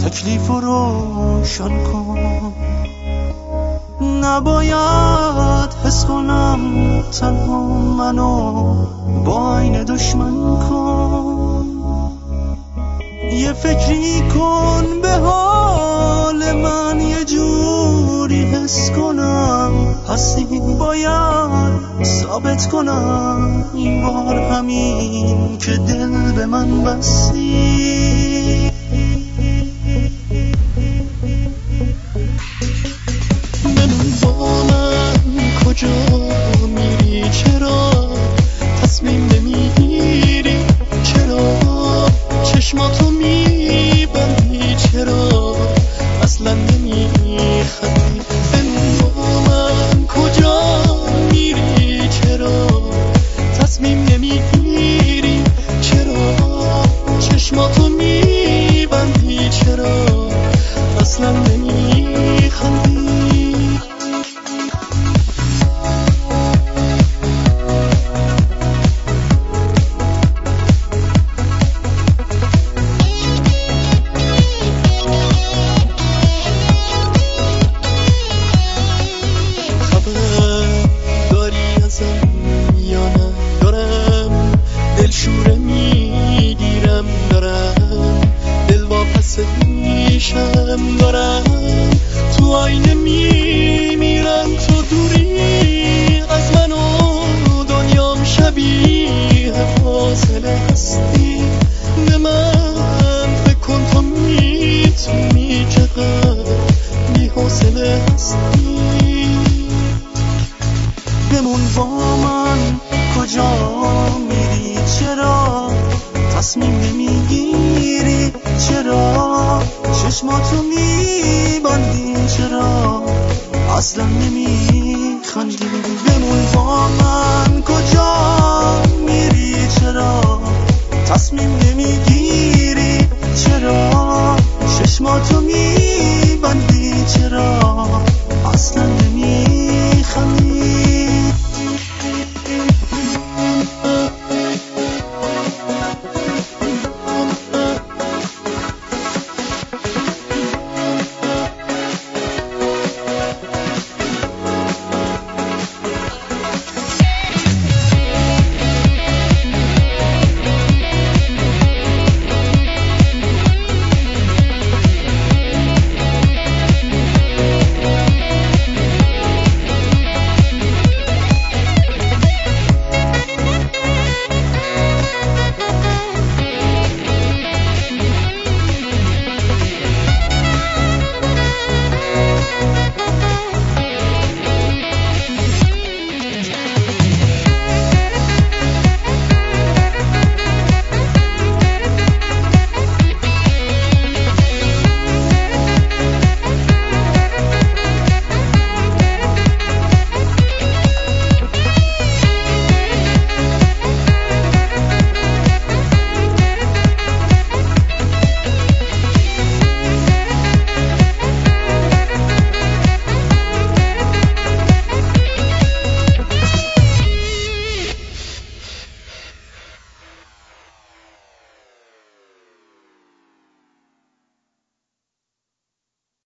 تکلیف رو روشن کن. نباید حس کنم تنها منو با عین دشمن کن. یه فکری کن به حال من، یه جوری حس کنم هستی. باید ثابت کنم این بار همین که دل به من بستی. بمون با من، کجا میری؟ چرا تصمیم نمیگیری؟ چرا چشماتو میبندی؟ چرا اصلا نمیخندی؟ بمون با من، کجا میری؟ چرا تصمیم نمیگیری؟ چرا چشماتو میبندی؟ چرا اصلا نمیخندی؟ دارم تو آینه میمیرم، تو دوری از من و دنیام شبیه فاصله هستی. به من فکر کن تو میتونی چقدر بی حوصله هستی. بمون با من، کجا میری؟ چرا تصمیم نمیگیری؟ چرا چشماتو میبندی؟ چرا اصلا نمیخندی؟ بمون با من، کجا میری؟ چرا تصمیم نمیگیری؟ چرا چشماتو میبندی؟ چرا اصلا نمیخندی؟